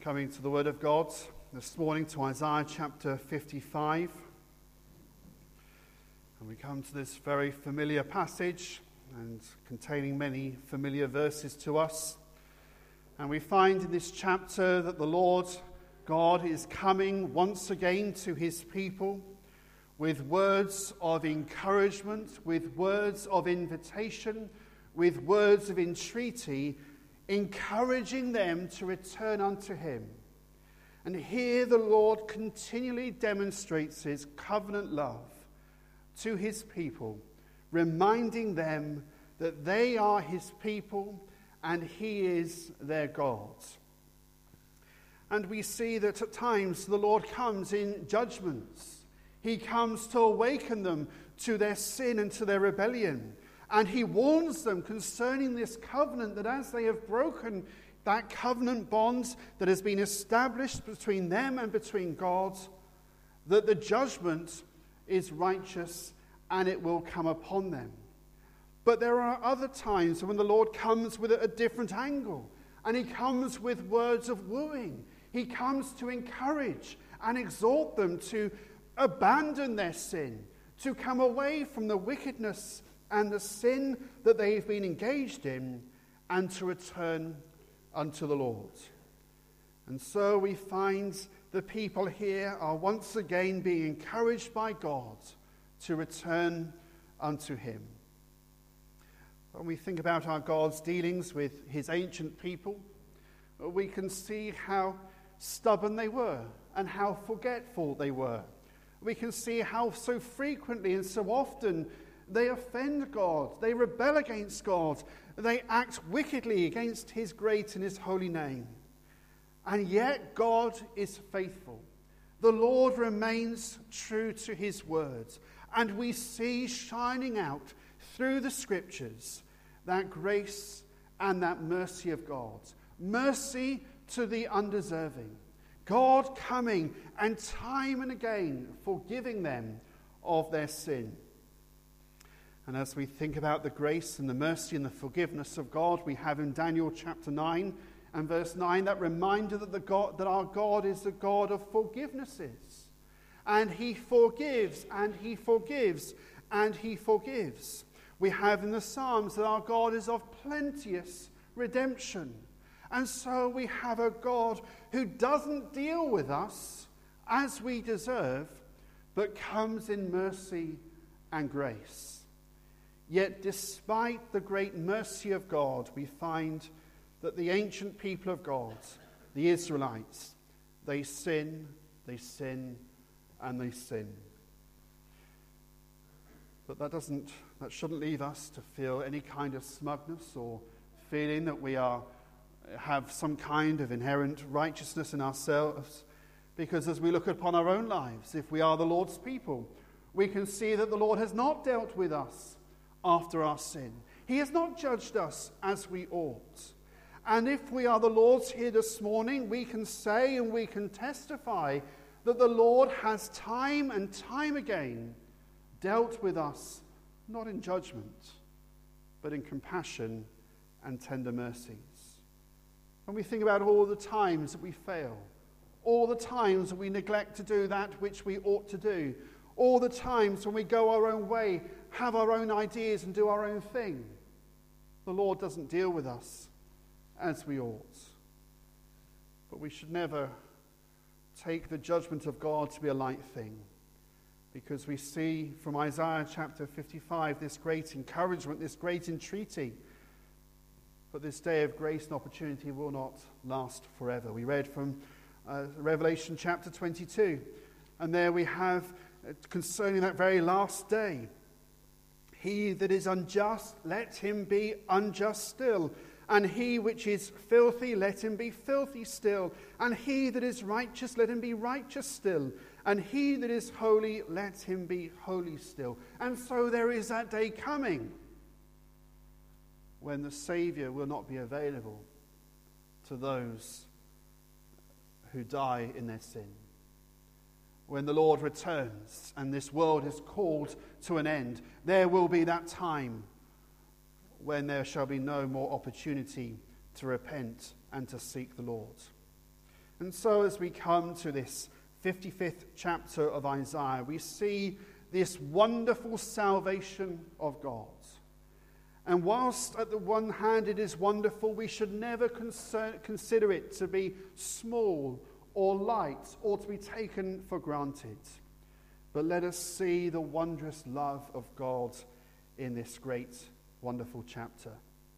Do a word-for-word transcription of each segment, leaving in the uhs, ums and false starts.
Coming to the Word of God this morning to Isaiah chapter fifty-five. And we come to this very familiar passage and containing many familiar verses to us. And we find in this chapter that the Lord God is coming once again to his people with words of encouragement, with words of invitation, with words of entreaty, encouraging them to return unto him. And here the Lord continually demonstrates his covenant love to his people, reminding them that they are his people and he is their God. And we see that at times the Lord comes in judgments. He comes to awaken them to their sin and to their rebellion. And he warns them concerning this covenant, that as they have broken that covenant bond that has been established between them and between God, that the judgment is righteous and it will come upon them. But there are other times when the Lord comes with a different angle, and he comes with words of wooing. He comes to encourage and exhort them to abandon their sin, to come away from the wickedness and the sin that they've been engaged in, and to return unto the Lord. And so we find the people here are once again being encouraged by God to return unto him. When we think about our God's dealings with his ancient people, we can see how stubborn they were and how forgetful they were. We can see how so frequently and so often they offend God, they rebel against God, they act wickedly against his great and his holy name. And yet God is faithful. The Lord remains true to his words. And we see shining out through the scriptures that grace and that mercy of God. Mercy to the undeserving. God coming and time and again forgiving them of their sin. And as we think about the grace and the mercy and the forgiveness of God, we have in Daniel chapter nine and verse nine that reminder that the God, that our God is the God of forgivenesses. And he forgives, and he forgives, and he forgives. We have in the Psalms that our God is of plenteous redemption. And so we have a God who doesn't deal with us as we deserve, but comes in mercy and grace. Yet despite the great mercy of God, we find that the ancient people of God, the Israelites, they sin, they sin, and they sin. But that doesn't, that shouldn't leave us to feel any kind of smugness or feeling that we are have some kind of inherent righteousness in ourselves. Because as we look upon our own lives, if we are the Lord's people, we can see that the Lord has not dealt with us after our sin. He has not judged us as we ought. And if we are the Lord's here this morning, we can say and we can testify that the Lord has time and time again dealt with us, not in judgment, but in compassion and tender mercies. When we think about all the times that we fail, all the times that we neglect to do that which we ought to do, all the times when we go our own way, have our own ideas and do our own thing, the Lord doesn't deal with us as we ought. But we should never take the judgment of God to be a light thing, because we see from Isaiah chapter fifty-five this great encouragement, this great entreaty. But this day of grace and opportunity will not last forever. We read from uh, Revelation chapter twenty-two, and there we have uh, concerning that very last day, he that is unjust, let him be unjust still. And he which is filthy, let him be filthy still. And he that is righteous, let him be righteous still. And he that is holy, let him be holy still. And so there is that day coming when the Saviour will not be available to those who die in their sin. When the Lord returns and this world is called to an end, there will be that time when there shall be no more opportunity to repent and to seek the Lord. And so as we come to this fifty-fifth chapter of Isaiah, we see this wonderful salvation of God. And whilst at the one hand it is wonderful, we should never concern, consider it to be small or light or to be taken for granted. But let us see the wondrous love of God in this great, wonderful chapter.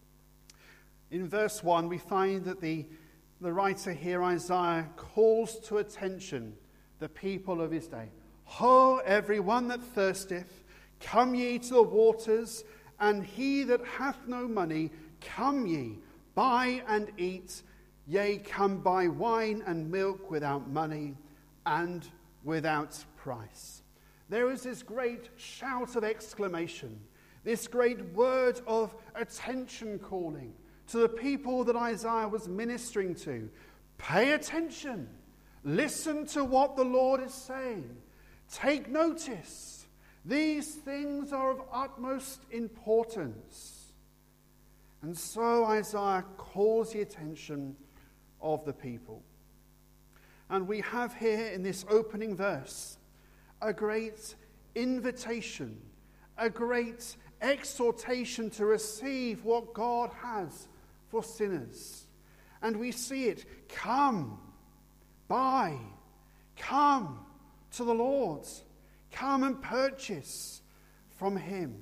In verse one, we find that the, the writer here, Isaiah, calls to attention the people of his day. Ho, everyone that thirsteth, come ye to the waters, and he that hath no money, come ye, buy and eat. Yea, come buy wine and milk without money and without price. There is this great shout of exclamation, this great word of attention calling to the people that Isaiah was ministering to. Pay attention. Listen to what the Lord is saying. Take notice. These things are of utmost importance. And so Isaiah calls the attention of the people. And we have here in this opening verse a great invitation, a great exhortation to receive what God has for sinners. And we see it. Come, buy, come to the Lord. Come and purchase from him.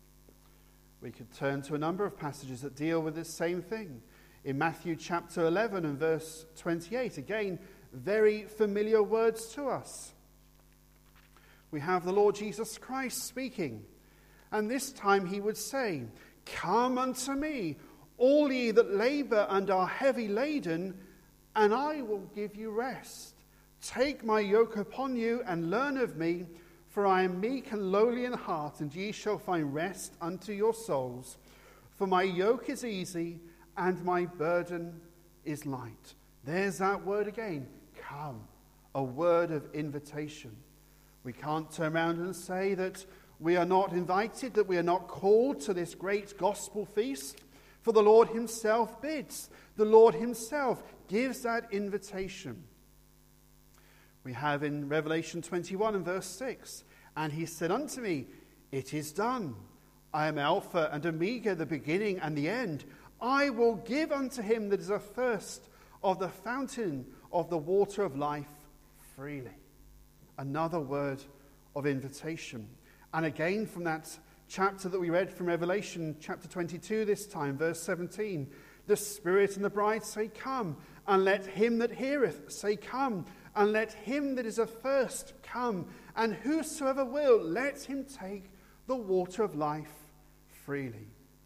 We could turn to a number of passages that deal with this same thing. In Matthew chapter eleven and verse twenty-eight, again, very familiar words to us. We have the Lord Jesus Christ speaking. And this time he would say, Come unto me, all ye that labour and are heavy laden, and I will give you rest. Take my yoke upon you and learn of me, for I am meek and lowly in heart, and ye shall find rest unto your souls. For my yoke is easy and my burden is light. There's that word again. Come. A word of invitation. We can't turn around and say that we are not invited, that we are not called to this great gospel feast. For the Lord himself bids. The Lord himself gives that invitation. We have in Revelation twenty-one and verse six, And he said unto me, It is done. I am Alpha and Omega, the beginning and the end. I will give unto him that is athirst of the fountain of the water of life freely. Another word of invitation. And again from that chapter that we read from Revelation, chapter twenty-two this time, verse seventeen. The Spirit and the bride say, Come, and let him that heareth say, Come, and let him that is athirst come, and whosoever will, let him take the water of life freely.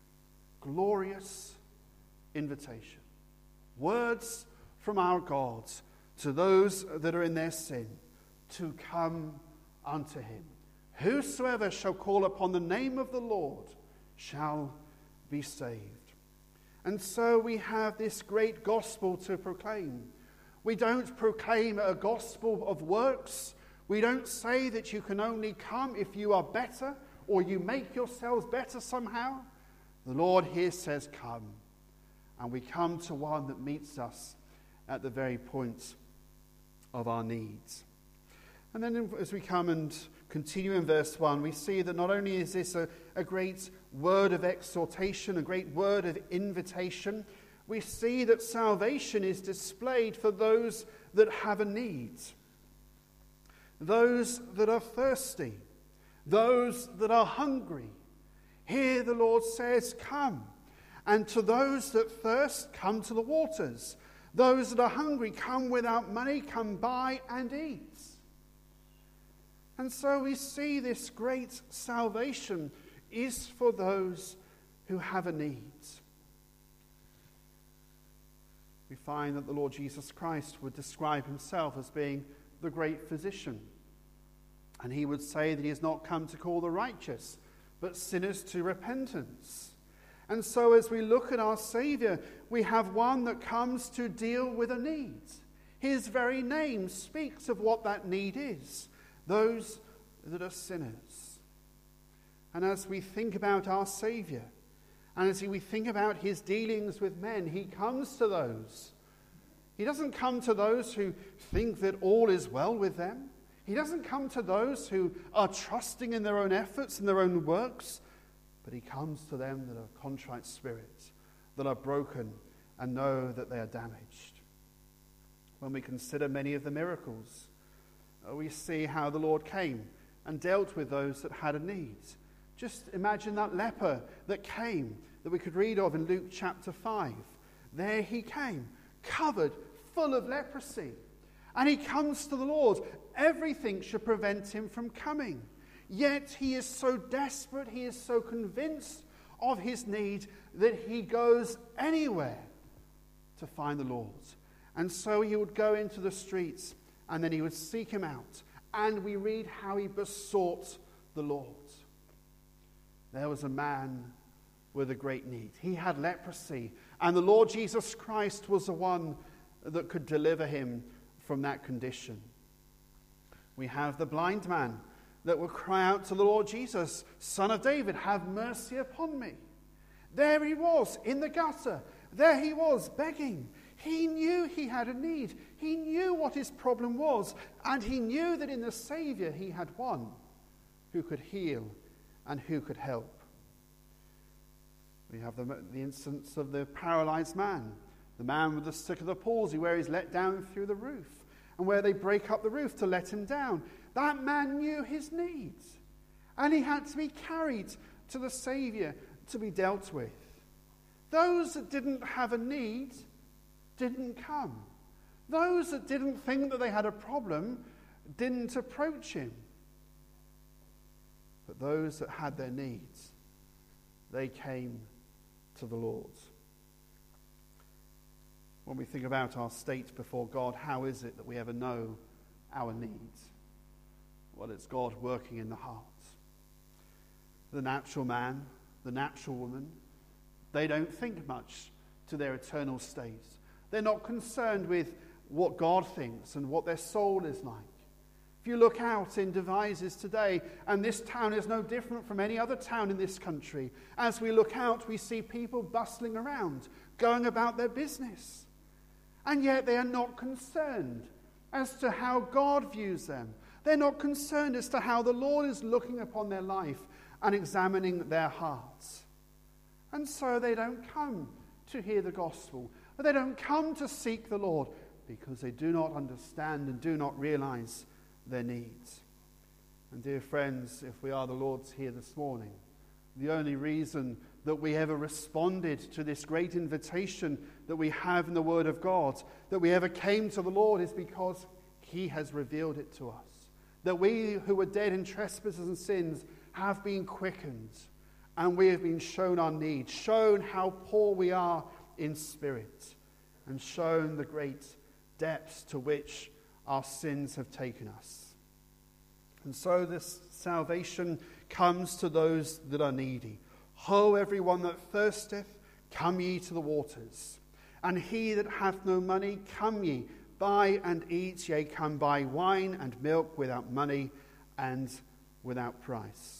Glorious invitation. Words from our God to those that are in their sin, to come unto him. Whosoever shall call upon the name of the Lord shall be saved. And so we have this great gospel to proclaim. We don't proclaim a gospel of works. We don't say that you can only come if you are better or you make yourselves better somehow. The Lord here says, Come. And we come to one that meets us at the very point of our needs. And then as we come and continue in verse one, we see that not only is this a, a great word of exhortation, a great word of invitation, we see that salvation is displayed for those that have a need, those that are thirsty, those that are hungry. Here the Lord says, Come. And to those that thirst, come to the waters. Those that are hungry, come without money, come buy and eat. And so we see this great salvation is for those who have a need. We find that the Lord Jesus Christ would describe himself as being the great physician. And he would say that he has not come to call the righteous, but sinners to repentance. And so as we look at our Saviour, we have one that comes to deal with a need. His very name speaks of what that need is. Those that are sinners. And as we think about our Saviour, and as we think about his dealings with men, he comes to those He doesn't come to those who think that all is well with them. He doesn't come to those who are trusting in their own efforts and their own works, but he comes to them that are contrite spirits, that are broken and know that they are damaged. When we consider many of the miracles, we see how the Lord came and dealt with those that had a need. Just imagine that leper that came, that we could read of in Luke chapter five. There he came, covered, full of leprosy. And he comes to the Lord. Everything should prevent him from coming. Yet he is so desperate, he is so convinced of his need that he goes anywhere to find the Lord. And so he would go into the streets and then he would seek him out. And we read how he besought the Lord. There was a man with a great need. He had leprosy, and the Lord Jesus Christ was the one that could deliver him from that condition. We have the blind man that would cry out to the Lord Jesus, Son of David, have mercy upon me. There he was in the gutter. There he was begging. He knew he had a need. He knew what his problem was, and he knew that in the Saviour he had one who could heal and who could help. We have the, the instance of the paralyzed man, the man with the stick of the palsy, where he's let down through the roof, and where they break up the roof to let him down. That man knew his needs, and he had to be carried to the Saviour to be dealt with. Those that didn't have a need didn't come. Those that didn't think that they had a problem didn't approach him. But those that had their needs, they came to the Lord. When we think about our state before God, how is it that we ever know our needs? Well, it's God working in the heart. The natural man, the natural woman, they don't think much to their eternal state. They're not concerned with what God thinks and what their soul is like. If you look out in Devizes today, and this town is no different from any other town in this country, as we look out, we see people bustling around, going about their business. And yet they are not concerned as to how God views them. They're not concerned as to how the Lord is looking upon their life and examining their hearts. And so they don't come to hear the gospel. They don't come to seek the Lord because they do not understand and do not realize their needs. And dear friends, if we are the Lord's here this morning, the only reason that we ever responded to this great invitation that we have in the Word of God, that we ever came to the Lord, is because He has revealed it to us. That we who were dead in trespasses and sins have been quickened, and we have been shown our need, shown how poor we are in spirit, and shown the great depths to which our sins have taken us. And so this salvation comes to those that are needy. Ho, everyone that thirsteth, come ye to the waters. And he that hath no money, come ye, buy and eat. Yea, come buy wine and milk without money and without price.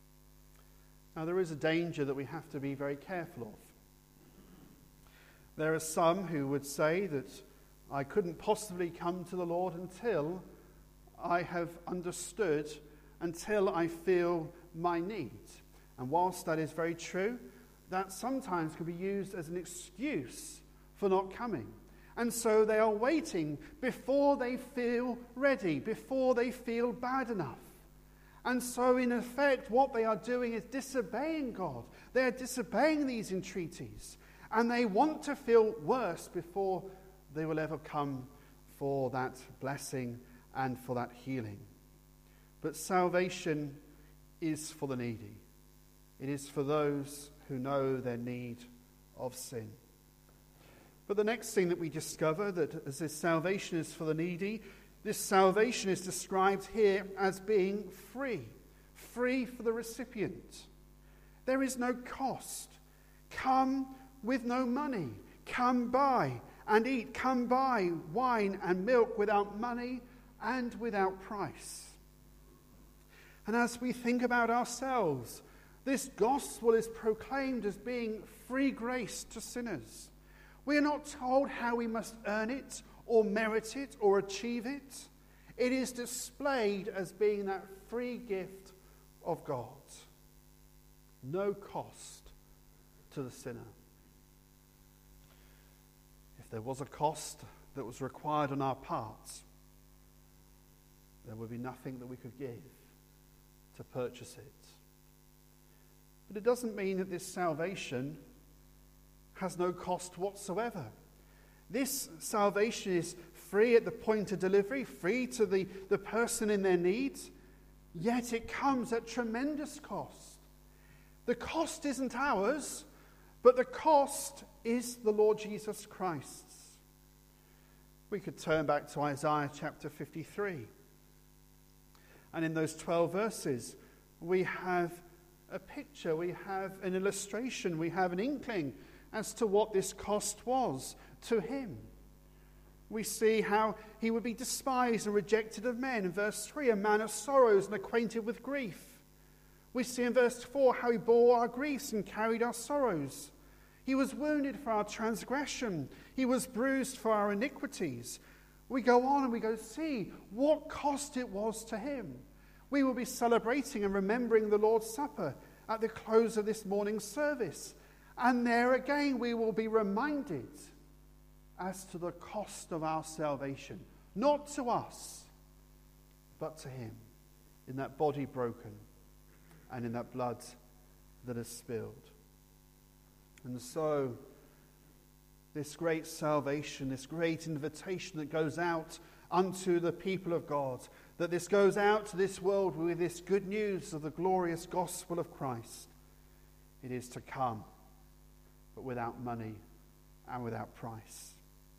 Now there is a danger that we have to be very careful of. There are some who would say that I couldn't possibly come to the Lord until I have understood, until I feel my need. And whilst that is very true, that sometimes can be used as an excuse for not coming. And so they are waiting before they feel ready, before they feel bad enough. And so in effect, what they are doing is disobeying God. They are disobeying these entreaties. And they want to feel worse before they will ever come for that blessing and for that healing. But salvation is for the needy. It is for those who know their need of sin. But the next thing that we discover, that as this salvation is for the needy, this salvation is described here as being free. Free for the recipient. There is no cost. Come with no money. Come buy and eat. Come buy wine and milk without money and without price. And as we think about ourselves, this gospel is proclaimed as being free grace to sinners. We are not told how we must earn it or merit it or achieve it. It is displayed as being that free gift of God. No cost to the sinner. If there was a cost that was required on our part, there would be nothing that we could give to purchase it. But it doesn't mean that this salvation has no cost whatsoever. This salvation is free at the point of delivery, free to the, the person in their need, yet it comes at tremendous cost. The cost isn't ours, but the cost is the Lord Jesus Christ's. We could turn back to Isaiah chapter fifty-three. And in those twelve verses, we have a picture, we have an illustration, we have an inkling as to what this cost was to him. We see how he would be despised and rejected of men. In verse three, a man of sorrows and acquainted with grief. We see in verse four how he bore our griefs and carried our sorrows. He was wounded for our transgression. He was bruised for our iniquities. We go on and we go see what cost it was to him. We will be celebrating and remembering the Lord's Supper at the close of this morning's service. And there again we will be reminded as to the cost of our salvation. Not to us, but to him. In that body broken and in that blood that is spilled. And so, this great salvation, this great invitation that goes out unto the people of God, that this goes out to this world with this good news of the glorious gospel of Christ, it is to come, but without money and without price.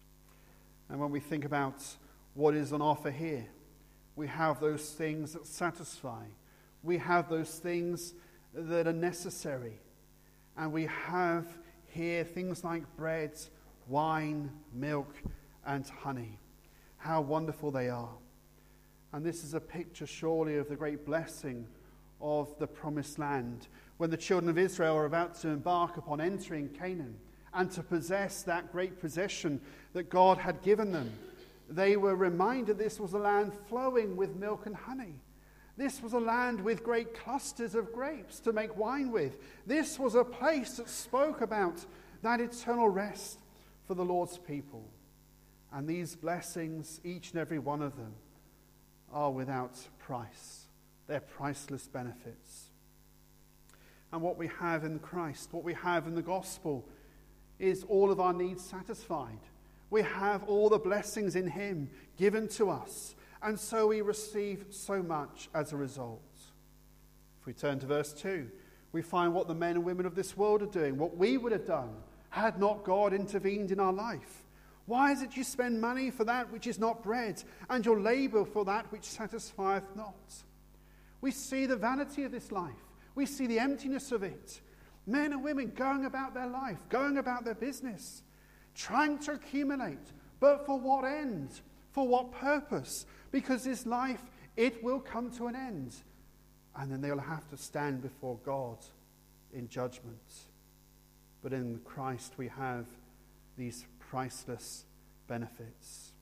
And when we think about what is on offer here, we have those things that satisfy. We have those things that are necessary. And we have here things like bread, wine, milk, and honey. How wonderful they are. And this is a picture surely of the great blessing of the promised land, when the children of Israel are about to embark upon entering Canaan and to possess that great possession that God had given them. They were reminded this was a land flowing with milk and honey. This was a land with great clusters of grapes to make wine with. This was a place that spoke about that eternal rest for the Lord's people. And these blessings, each and every one of them, are without price. They're priceless benefits. And what we have in Christ, what we have in the gospel, is all of our needs satisfied. We have all the blessings in him given to us. And so we receive so much as a result. If we turn to verse two, we find what the men and women of this world are doing, what we would have done had not God intervened in our life. Why is it you spend money for that which is not bread, and your labor for that which satisfieth not? We see the vanity of this life. We see the emptiness of it. Men and women going about their life, going about their business, trying to accumulate. But for what end? For what purpose? Because this life, it will come to an end. And then they'll have to stand before God in judgment. But in Christ we have these priceless benefits.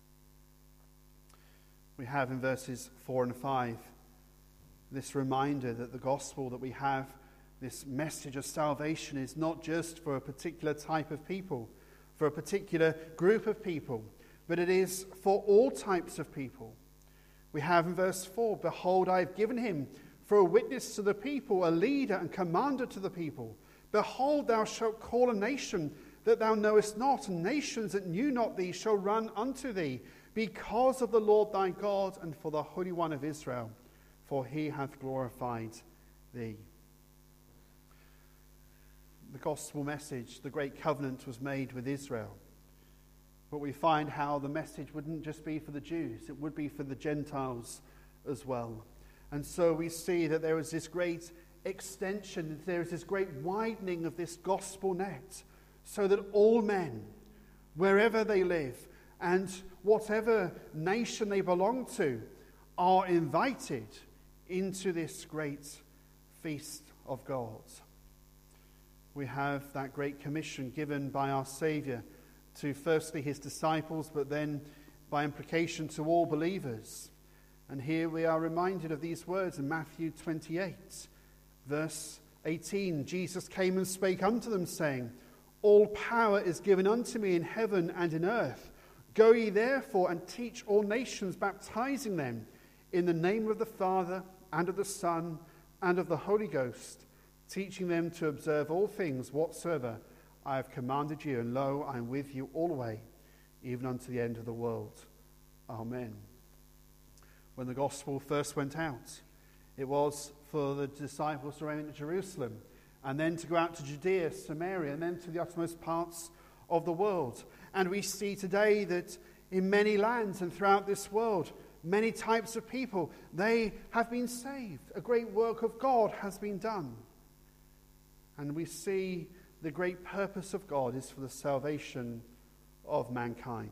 We have in verses four and five this reminder that the gospel that we have, this message of salvation, is not just for a particular type of people, for a particular group of people, but it is for all types of people. We have in verse four, behold, I have given him for a witness to the people, a leader and commander to the people. Behold, thou shalt call a nation that thou knowest not, and nations that knew not thee shall run unto thee, because of the Lord thy God and for the Holy One of Israel, for he hath glorified thee. The gospel message, the great covenant, was made with Israel. But we find how the message wouldn't just be for the Jews, it would be for the Gentiles as well. And so we see that there is this great extension, there is this great widening of this gospel net, so that all men, wherever they live and whatever nation they belong to, are invited into this great feast of God. We have that great commission given by our Saviour to firstly his disciples, but then by implication to all believers. And here we are reminded of these words in Matthew twenty-eight, verse eighteen. Jesus came and spake unto them, saying, All power is given unto me in heaven and in earth. Go ye therefore and teach all nations, baptizing them in the name of the Father and of the Son and of the Holy Ghost, teaching them to observe all things whatsoever I have commanded you. And lo, I am with you always, even unto the end of the world. Amen. When the gospel first went out, it was for the disciples to remain at Jerusalem, and then to go out to Judea, Samaria, and then to the uttermost parts of the world. And we see today that in many lands and throughout this world, many types of people, they have been saved. A great work of God has been done. And we see the great purpose of God is for the salvation of mankind.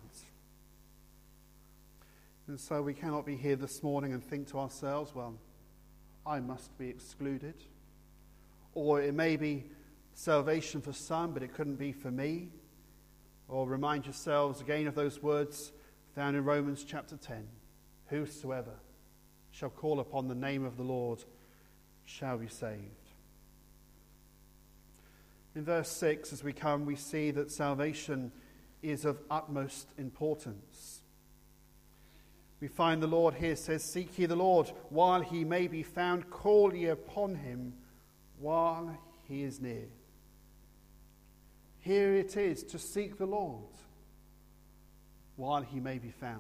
And so we cannot be here this morning and think to ourselves, well, I must be excluded. Or it may be salvation for some, but it couldn't be for me. Or remind yourselves again of those words found in Romans chapter ten. Whosoever shall call upon the name of the Lord shall be saved. In verse six, as we come, we see that salvation is of utmost importance. We find the Lord here says, Seek ye the Lord while he may be found, call ye upon him while he is near. Here it is to seek the Lord while he may be found.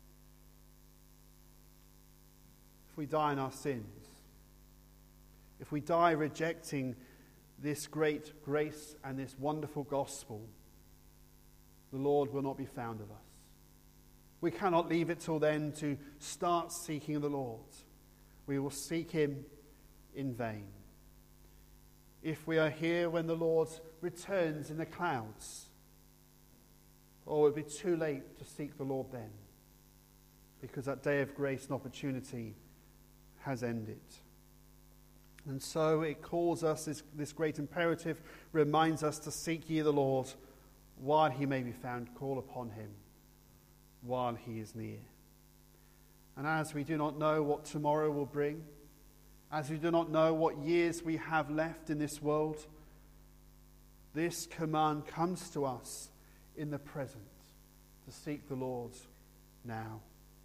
If we die in our sins, if we die rejecting this great grace and this wonderful gospel, the Lord will not be found of us. We cannot leave it till then to start seeking the Lord. We will seek him in vain. If we are here when the Lord returns in the clouds, or it will be too late to seek the Lord then, because that day of grace and opportunity has ended. And so it calls us, this, this great imperative reminds us to seek ye the Lord while he may be found, call upon him while he is near. And as we do not know what tomorrow will bring, as we do not know what years we have left in this world, this command comes to us in the present, to seek the Lord now.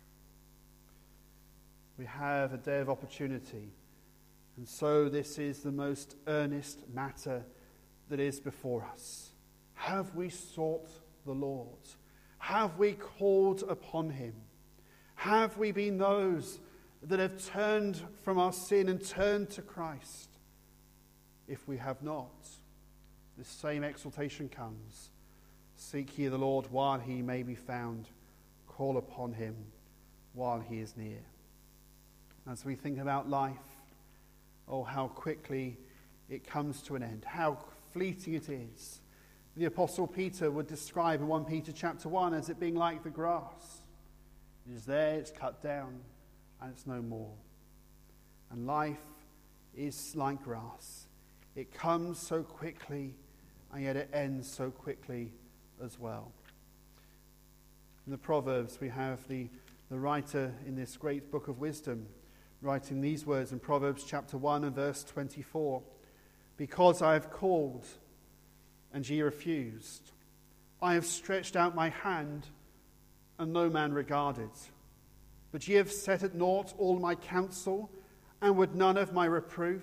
We have a day of opportunity, and so this is the most earnest matter that is before us. Have we sought the Lord? Have we called upon him? Have we been those that have turned from our sin and turned to Christ? If we have not, the same exhortation comes. Seek ye the Lord while he may be found. Call upon him while he is near. As we think about life, oh, how quickly it comes to an end. How fleeting it is. The Apostle Peter would describe in First Peter chapter one as it being like the grass. It is there, it's cut down, and it's no more. And life is like grass. It comes so quickly, and yet it ends so quickly as well. In the Proverbs, we have the, the writer in this great book of wisdom writing these words in Proverbs chapter one and verse twenty-four. Because I have called, and ye refused. I have stretched out my hand, and no man regarded. But ye have set at naught all my counsel, and would none of my reproof.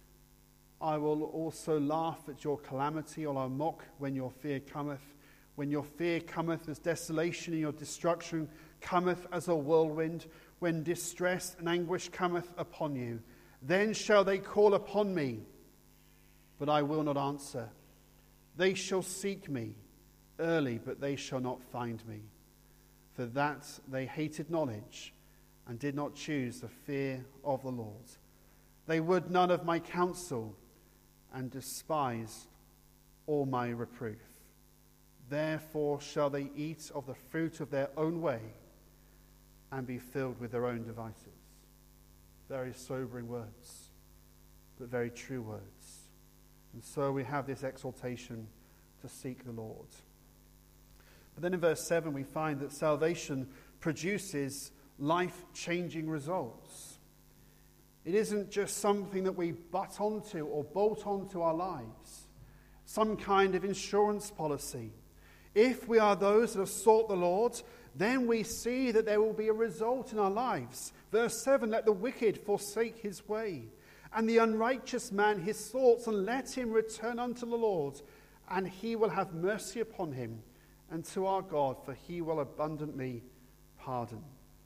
I will also laugh at your calamity, or I'll mock when your fear cometh. When your fear cometh as desolation, and your destruction cometh as a whirlwind, when distress and anguish cometh upon you, then shall they call upon me, but I will not answer. They shall seek me early, but they shall not find me. For that they hated knowledge, and did not choose the fear of the Lord. They would none of my counsel, and despised all my reproof. Therefore shall they eat of the fruit of their own way, and be filled with their own devices. Very sobering words, but very true words. And so we have this exhortation to seek the Lord. But then in verse seven we find that salvation produces life-changing results. It isn't just something that we butt onto or bolt onto our lives, some kind of insurance policy. If we are those that have sought the Lord, then we see that there will be a result in our lives. Verse seven, let the wicked forsake his way, and the unrighteous man his thoughts, and let him return unto the Lord, and he will have mercy upon him, and to our God, for he will abundantly pardon.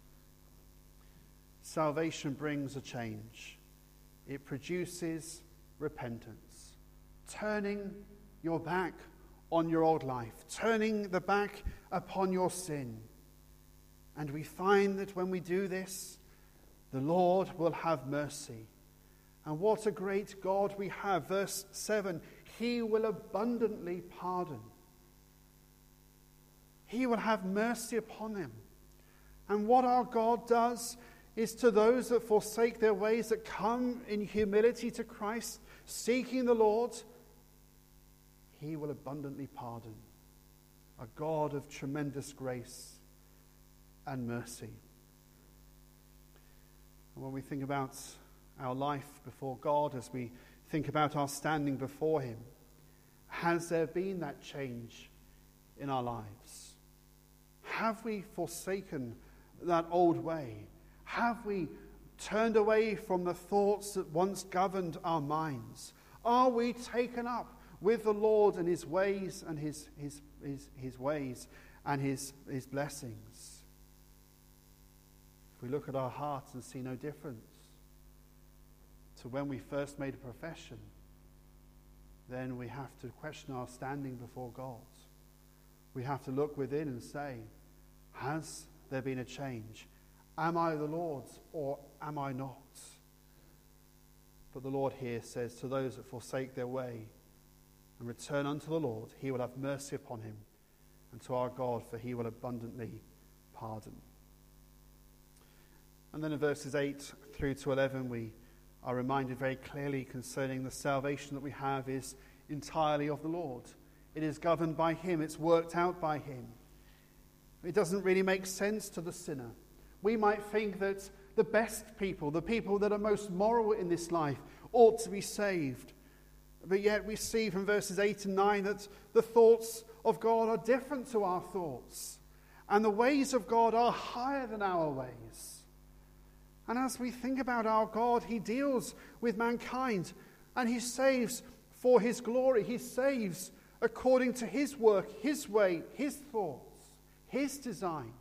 Salvation brings a change. It produces repentance, turning your back on your old life, turning the back upon your sin. And we find that when we do this, the Lord will have mercy. And what a great God we have. Verse seven, he will abundantly pardon. He will have mercy upon them. And what our God does is to those that forsake their ways, that come in humility to Christ, seeking the Lord, he will abundantly pardon. A God of tremendous grace and mercy. And when we think about our life before God, as we think about our standing before him, has there been that change in our lives? Have we forsaken that old way? Have we turned away from the thoughts that once governed our minds? Are we taken up with the Lord and his ways and his his his, his ways and his, his blessings? If we look at our hearts and see no difference to when we first made a profession, then we have to question our standing before God. We have to look within and say, has there been a change? Am I the Lord's or am I not? But the Lord here says, to those that forsake their way and return unto the Lord, he will have mercy upon him, and to our God, for he will abundantly pardon. And then in verses eight through to eleven, we are reminded very clearly concerning the salvation that we have is entirely of the Lord. It is governed by him. It's worked out by him. It doesn't really make sense to the sinner. We might think that the best people, the people that are most moral in this life, ought to be saved. But yet we see from verses eight and nine that the thoughts of God are different to our thoughts. And the ways of God are higher than our ways. And as we think about our God, he deals with mankind and he saves for his glory. He saves according to his work, his way, his thoughts, his design.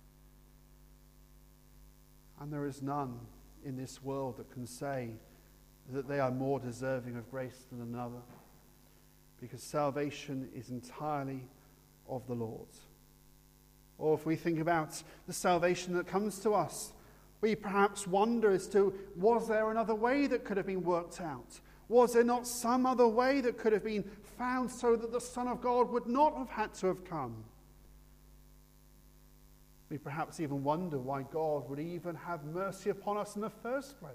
And there is none in this world that can say that they are more deserving of grace than another, because salvation is entirely of the Lord. Or if we think about the salvation that comes to us, we perhaps wonder as to, was there another way that could have been worked out? Was there not some other way that could have been found so that the Son of God would not have had to have come? We perhaps even wonder why God would even have mercy upon us in the first place.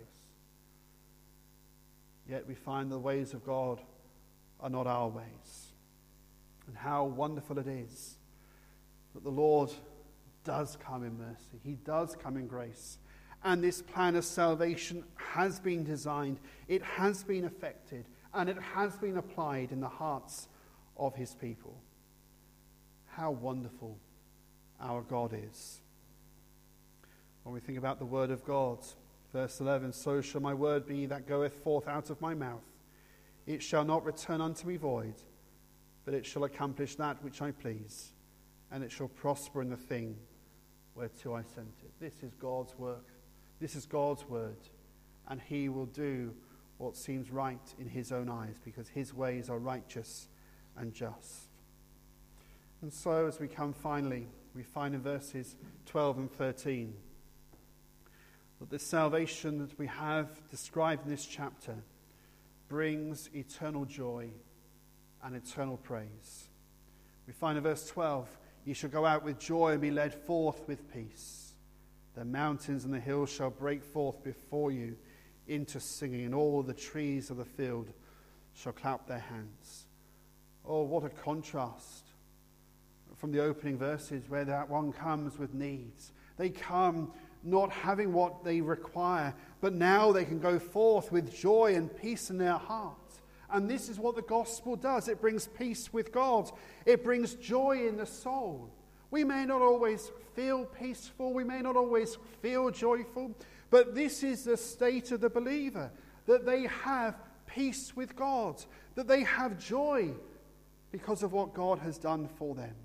Yet we find the ways of God are not our ways. And how wonderful it is that the Lord does come in mercy. He does come in grace. And this plan of salvation has been designed, it has been effected, and it has been applied in the hearts of his people. How wonderful our God is. When we think about the word of God, verse eleven, so shall my word be that goeth forth out of my mouth. It shall not return unto me void, but it shall accomplish that which I please, and it shall prosper in the thing whereto I sent it. This is God's work. This is God's word. And he will do what seems right in his own eyes, because his ways are righteous and just. And so as we come finally, we find in verses twelve and thirteen that the salvation that we have described in this chapter brings eternal joy and eternal praise. We find in verse twelve, ye shall go out with joy and be led forth with peace. The mountains and the hills shall break forth before you into singing, and all the trees of the field shall clap their hands. Oh, what a contrast from the opening verses where that one comes with needs. They come not having what they require, but now they can go forth with joy and peace in their hearts. And this is what the gospel does. It brings peace with God. It brings joy in the soul. We may not always feel peaceful. We may not always feel joyful. But this is the state of the believer, that they have peace with God, that they have joy because of what God has done for them.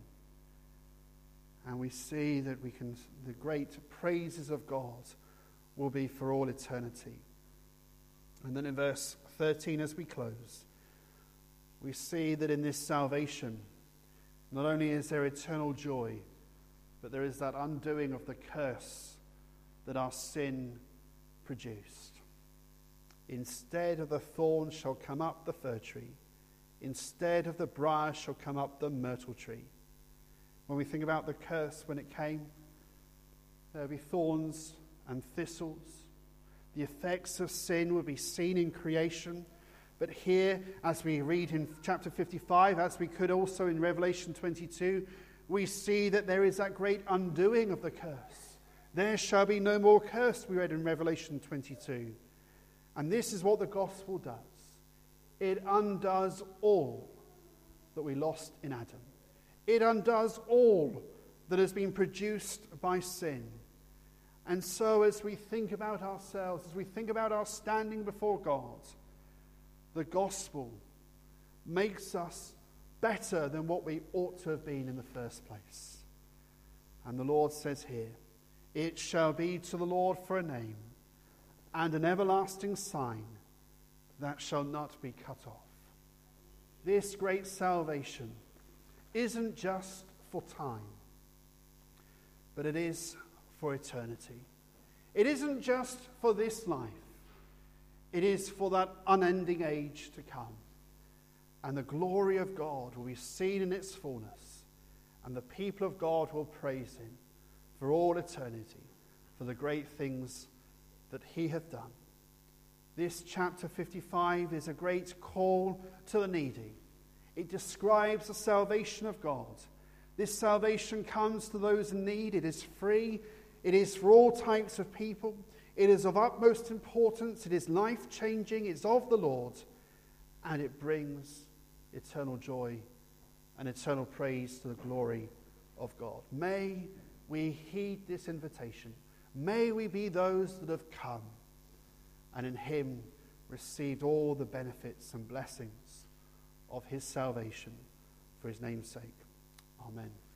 And we see that we can, the great praises of God will be for all eternity. And then in verse thirteen, as we close, we see that in this salvation, not only is there eternal joy, but there is that undoing of the curse that our sin produced. Instead of the thorn shall come up the fir tree. Instead of the briar shall come up the myrtle tree. When we think about the curse when it came, there would be thorns and thistles. The effects of sin would be seen in creation. But here, as we read in chapter fifty-five, as we could also in Revelation twenty-two, we see that there is that great undoing of the curse. There shall be no more curse, we read in Revelation twenty-two. And this is what the gospel does. It undoes all that we lost in Adam. It undoes all that has been produced by sin. And so as we think about ourselves, as we think about our standing before God, the gospel makes us better than what we ought to have been in the first place. And the Lord says here, it shall be to the Lord for a name and an everlasting sign that shall not be cut off. This great salvation isn't just for time, but it is for eternity. It isn't just for this life. It is for that unending age to come. And the glory of God will be seen in its fullness. And the people of God will praise him for all eternity, for the great things that he hath done. This chapter fifty-five is a great call to the needy. It describes the salvation of God. This salvation comes to those in need. It is free. It is for all types of people. It is of utmost importance. It is life-changing. It's of the Lord. And it brings eternal joy and eternal praise to the glory of God. May we heed this invitation. May we be those that have come and in him received all the benefits and blessings of his salvation for his name's sake. Amen.